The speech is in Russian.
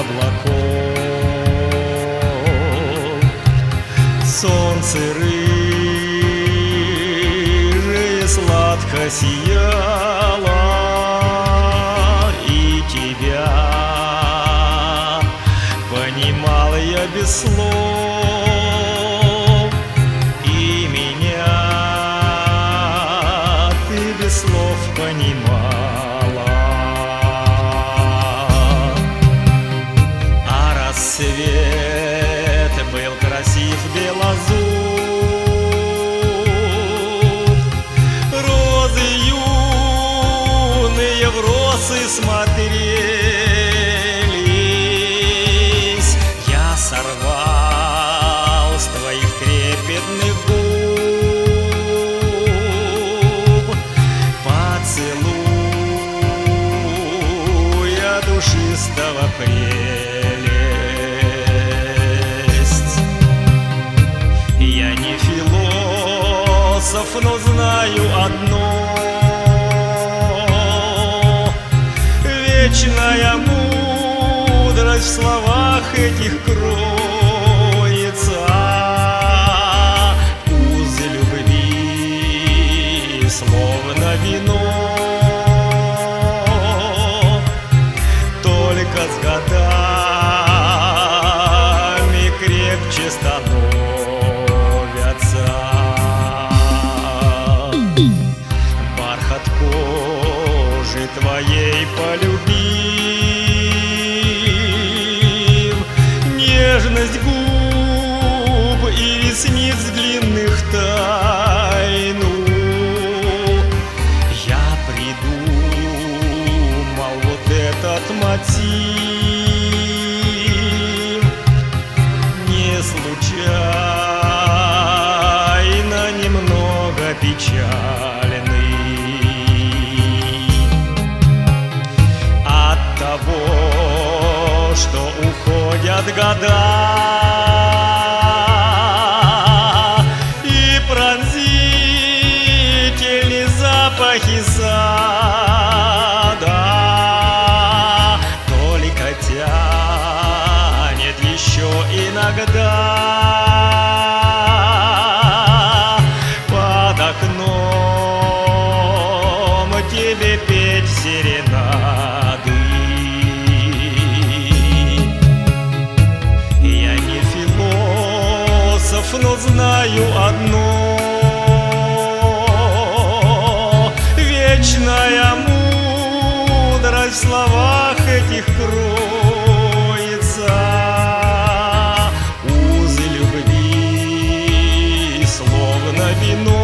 облаков. Солнце рыжее сладко сияло, и тебя понимал я без слов, и меня ты без слов понимала. А рассвет был красив белозуб, розы юные в росы смотрелись. Я сорвал с твоих трепетных губ поцелуя душистого прелесть. Я не философ, но знаю одно: вечная мудрость в словах этих кроется. Узы любви словно вино, только с годами крепче становятся. Бархат кожи твоей полюбим, нежность губ и ресниц длинных тайну. Я придумал вот этот мотив, не случайно, немного печальный. От того, что уходят года и пронзительные запахи сада, только тянет еще иногда под окном тебе петь серенады. Я не философ, но знаю одно: вечная мудрость в словах этих кроется. Узы любви словно вино,